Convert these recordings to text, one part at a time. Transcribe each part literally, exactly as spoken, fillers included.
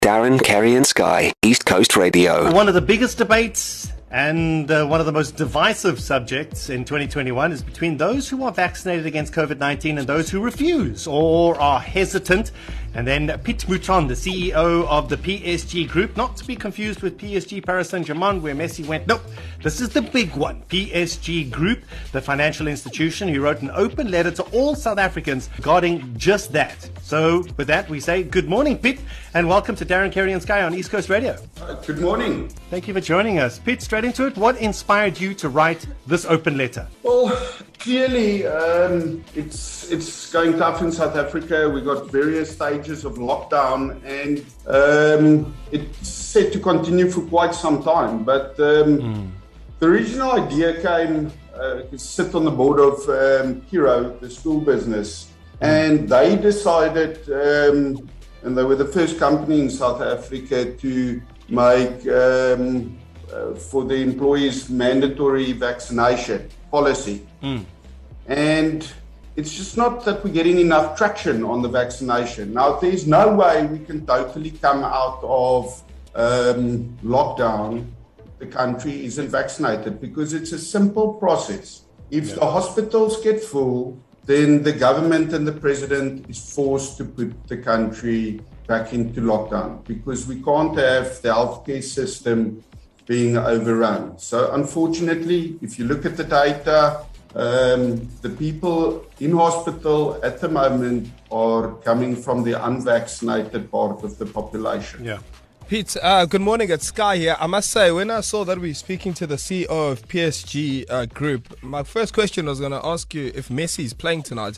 Darren, Kerry and Sky, East Coast Radio. One of the biggest debates and uh, one of the most divisive subjects in twenty twenty-one is between those who are vaccinated against COVID nineteen and those who refuse or are hesitant. And then Piet Mouton, the C E O of the P S G Group, not to be confused with P S G Paris Saint-Germain, where Messi went. Nope, this is the big one. P S G Group, the financial institution, who wrote an open letter to all South Africans regarding just that. So with that, we say good morning, Piet, and welcome to Darren, Kerry and Sky on East Coast Radio. Uh, good morning. Thank you for joining us. Piet, straight into it, what inspired you to write this open letter? Well, clearly, um, it's it's going tough in South Africa. We've got various stages of lockdown, and um, it's set to continue for quite some time. But um, mm. the original idea came uh, to sit on the board of um, Hero, the school business, mm. and they decided, um, and they were the first company in South Africa to make um, uh, for the employees mandatory vaccination policy. Mm. And it's just not that we're getting enough traction on the vaccination. Now, there's no way we can totally come out of um, lockdown, the country isn't vaccinated, because it's a simple process. If yeah. the hospitals get full, then the government and the president is forced to put the country back into lockdown, because we can't have the healthcare system being overrun. So unfortunately, if you look at the data, Um, the people in hospital at the moment are coming from the unvaccinated part of the population. Yeah. Piet, uh, good morning, it's Sky here. I must say, when I saw that we were speaking to the C E O of P S G uh, Group, my first question was going to ask you if Messi is playing tonight,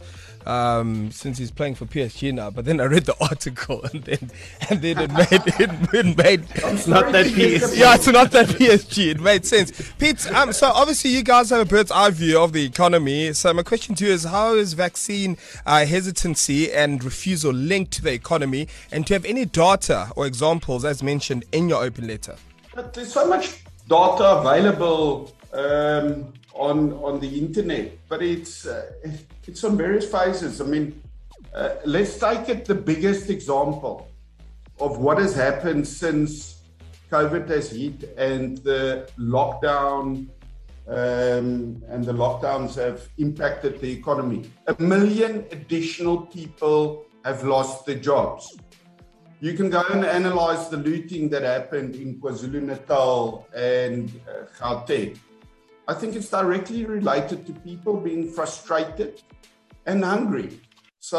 um, since he's playing for P S G now. But then I read the article, and then and then it made it, it made it's not that P S G. Yeah, it's not that P S G. It made sense. Piet, um, so obviously you guys have a bird's eye view of the economy. So my question to you is, how is vaccine uh, hesitancy and refusal linked to the economy, and do you have any data or examples as mentioned in your open letter? But there's so much data available um, on on the internet, but it's uh, it's on various phases. I mean, uh, let's take it the biggest example of what has happened since COVID has hit and the lockdown um, and the lockdowns have impacted the economy. A million additional people have lost their jobs. You can go and analyze the looting that happened in KwaZulu-Natal and uh, Gauteng. I think it's directly related to people being frustrated and hungry. So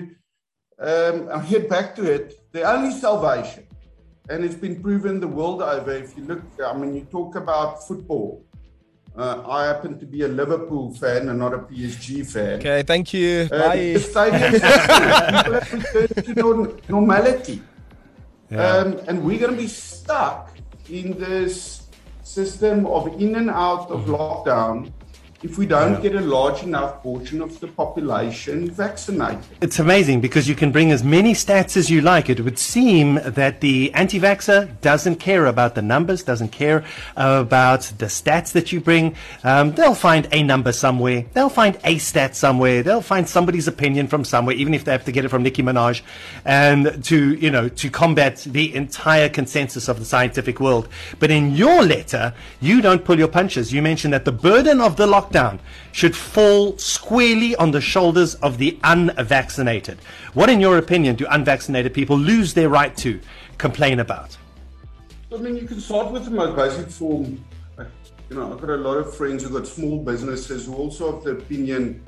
um, I'll get back to it. The only salvation, and it's been proven the world over, if you look, I mean, you talk about football. Uh, I happen to be a Liverpool fan and not a P S G fan. Okay, thank you. Uh, Bye. The stadium, people have returned to norm- normality. Yeah. Um, and we're going to be stuck in this system of in and out of lockdown if we don't yeah. get a large enough portion of the population vaccinated. It's amazing because you can bring as many stats as you like. It would seem that the anti-vaxxer doesn't care about the numbers, doesn't care about the stats that you bring. Um, they'll find a number somewhere. They'll find a stat somewhere. They'll find somebody's opinion from somewhere, even if they have to get it from Nicki Minaj, and to, you know, to combat the entire consensus of the scientific world. But in your letter, you don't pull your punches. You mention that the burden of the lockdown Down should fall squarely on the shoulders of the unvaccinated. What, in your opinion, do unvaccinated people lose their right to complain about? I mean, you can start with the most basic form. You know, I've got a lot of friends who've got small businesses who also have the opinion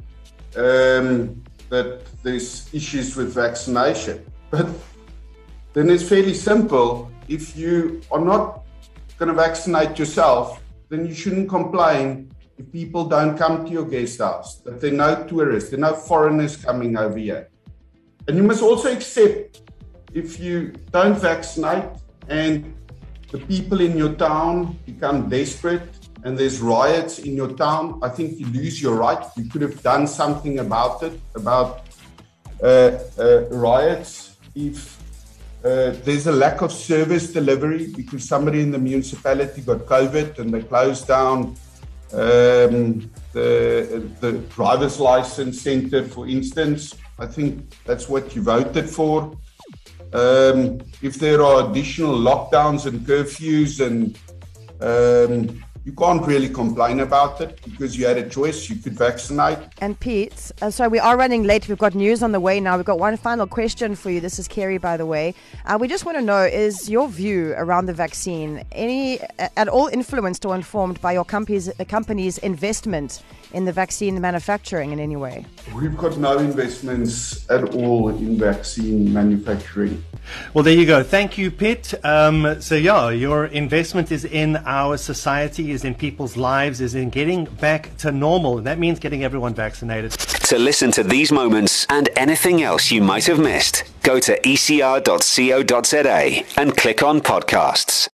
um, that there's issues with vaccination. But then it's fairly simple. If you are not going to vaccinate yourself, then you shouldn't complain if people don't come to your guest house, that there are no tourists, there are no foreigners coming over here. And you must also accept, if you don't vaccinate and the people in your town become desperate and there's riots in your town, I think you lose your right. You could have done something about it, about uh, uh, riots. If uh, there's a lack of service delivery because somebody in the municipality got COVID and they closed down Um, the, the driver's license center, for instance, I think that's what you voted for. Um, if there are additional lockdowns and curfews, and um, you can't really complain about it because you had a choice. You could vaccinate. And Pete, uh, so we are running late. We've got news on the way now. We've got one final question for you. This is Kerry, by the way. Uh, we just want to know, is your view around the vaccine any at all influenced or informed by your company's, uh, company's investment in the vaccine manufacturing in any way? We've got no investments at all in vaccine manufacturing. Well, there you go. Thank you, Pitt. Um, so, yeah, your investment is in our society, is in people's lives, is in getting back to normal. And that means getting everyone vaccinated. To listen to these moments and anything else you might have missed, go to e c r dot co dot za and click on podcasts.